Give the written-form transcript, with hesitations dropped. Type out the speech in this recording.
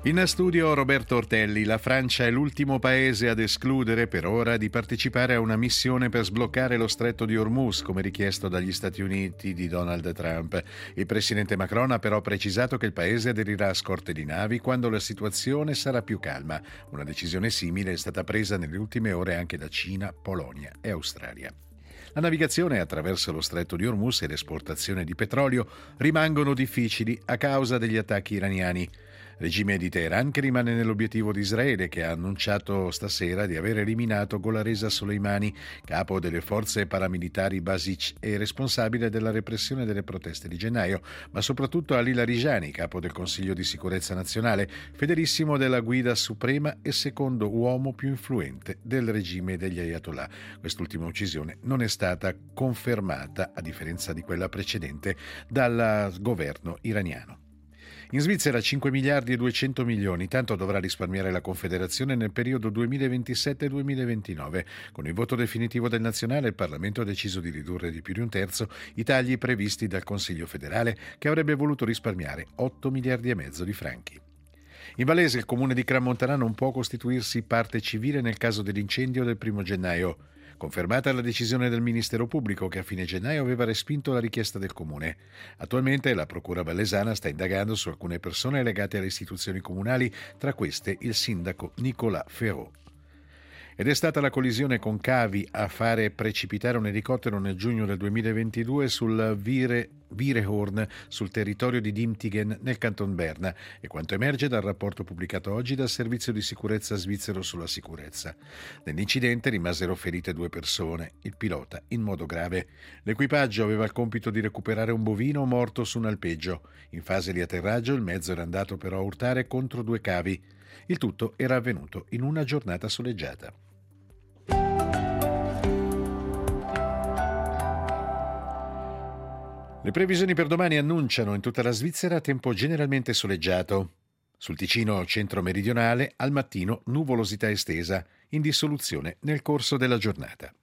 In studio Roberto Ortelli. La Francia è l'ultimo paese ad escludere per ora di partecipare a una missione per sbloccare lo stretto di Hormuz, come richiesto dagli Stati Uniti di Donald Trump. Il presidente Macron ha però precisato che il paese aderirà a scorte di navi quando la situazione sarà più calma. Una decisione simile è stata presa nelle ultime ore anche da Cina, Polonia e Australia. La navigazione attraverso lo stretto di Hormuz e l'esportazione di petrolio rimangono difficili a causa degli attacchi iraniani. Regime di Teheran che rimane nell'obiettivo di Israele, che ha annunciato stasera di aver eliminato Golaresa Soleimani, capo delle forze paramilitari Basij e responsabile della repressione delle proteste di gennaio, ma soprattutto Ali Larijani, capo del Consiglio di Sicurezza Nazionale, fedelissimo della guida suprema e secondo uomo più influente del regime degli Ayatollah. Quest'ultima uccisione non è stata confermata, a differenza di quella precedente, dal governo iraniano. In Svizzera 5 miliardi e 200 milioni, tanto dovrà risparmiare la Confederazione nel periodo 2027-2029. Con il voto definitivo del Nazionale il Parlamento ha deciso di ridurre di più di un terzo i tagli previsti dal Consiglio federale, che avrebbe voluto risparmiare 8 miliardi e mezzo di franchi. In Vallese il comune di Crans-Montana non può costituirsi parte civile nel caso dell'incendio del 1 gennaio. Confermata la decisione del Ministero Pubblico, che a fine gennaio aveva respinto la richiesta del comune. Attualmente la Procura Vallesana sta indagando su alcune persone legate alle istituzioni comunali, tra queste il sindaco Nicolas Ferraud. Ed è stata la collisione con cavi a fare precipitare un elicottero nel giugno del 2022 sul Virehorn, sul territorio di Dimtigen, nel canton Berna, e quanto emerge dal rapporto pubblicato oggi dal Servizio di Sicurezza svizzero sulla sicurezza. Nell'incidente rimasero ferite 2 persone, il pilota in modo grave. L'equipaggio aveva il compito di recuperare un bovino morto su un alpeggio. In fase di atterraggio il mezzo era andato però a urtare contro 2 cavi. Il tutto era avvenuto in una giornata soleggiata. Le previsioni per domani annunciano in tutta la Svizzera tempo generalmente soleggiato. Sul Ticino centro-meridionale al mattino nuvolosità estesa, in dissoluzione nel corso della giornata.